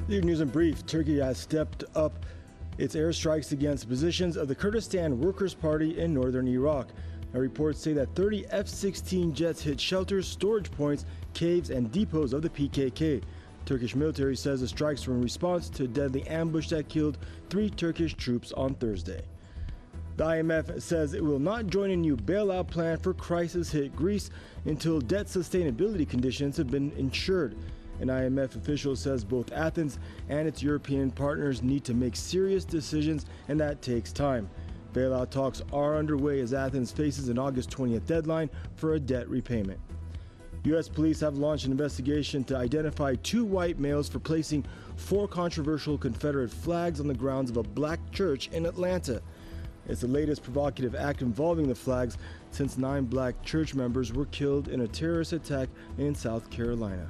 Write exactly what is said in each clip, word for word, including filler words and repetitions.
Your news in brief. Turkey has stepped up its airstrikes against positions of the Kurdistan Workers' Party in northern Iraq. Now, reports say that thirty F sixteen jets hit shelters, storage points, caves, and depots of the P K K. Turkish military says the strikes were in response to a deadly ambush that killed three Turkish troops on Thursday. The I M F says it will not join a new bailout plan for crisis-hit Greece until debt sustainability conditions have been ensured. An I M F official says both Athens and its European partners need to make serious decisions, and that takes time. Bailout talks are underway as Athens faces an August twentieth deadline for a debt repayment. U S police have launched an investigation to identify two white males for placing four controversial Confederate flags on the grounds of a black church in Atlanta. It's the latest provocative act involving the flags since nine black church members were killed in a terrorist attack in South Carolina.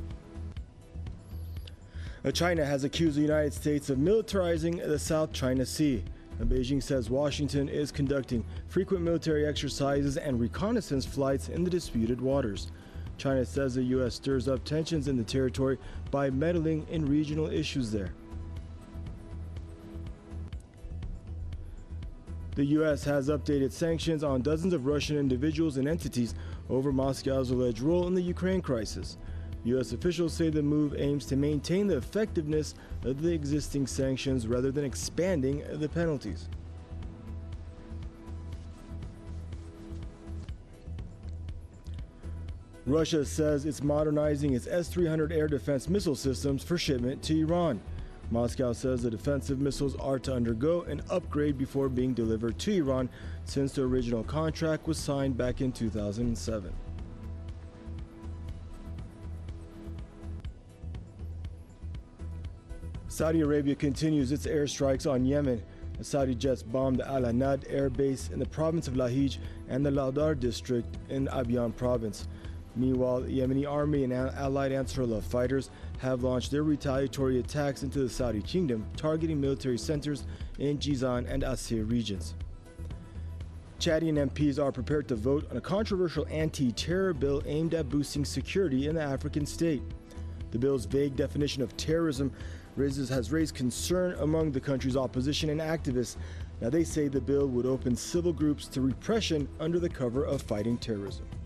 China has accused the United States of militarizing the South China Sea. Beijing says Washington is conducting frequent military exercises and reconnaissance flights in the disputed waters. China says the U S stirs up tensions in the territory by meddling in regional issues there. The U S has updated sanctions on dozens of Russian individuals and entities over Moscow's alleged role in the Ukraine crisis. U S officials say the move aims to maintain the effectiveness of the existing sanctions rather than expanding the penalties. Russia says it's modernizing its S three hundred air defense missile systems for shipment to Iran. Moscow says the defensive missiles are to undergo an upgrade before being delivered to Iran, since the original contract was signed back in two thousand seven. Saudi Arabia continues its airstrikes on Yemen. The Saudi jets bombed the Al Anad air base in the province of Lahij and the Laudar district in Abyan province. Meanwhile, the Yemeni army and allied Ansarullah fighters have launched their retaliatory attacks into the Saudi kingdom, targeting military centers in Jizan and Asir regions. Chadian M Ps are prepared to vote on a controversial anti-terror bill aimed at boosting security in the African state. The bill's vague definition of terrorism raises, has raised concern among the country's opposition and activists. Now, they say the bill would open civil groups to repression under the cover of fighting terrorism.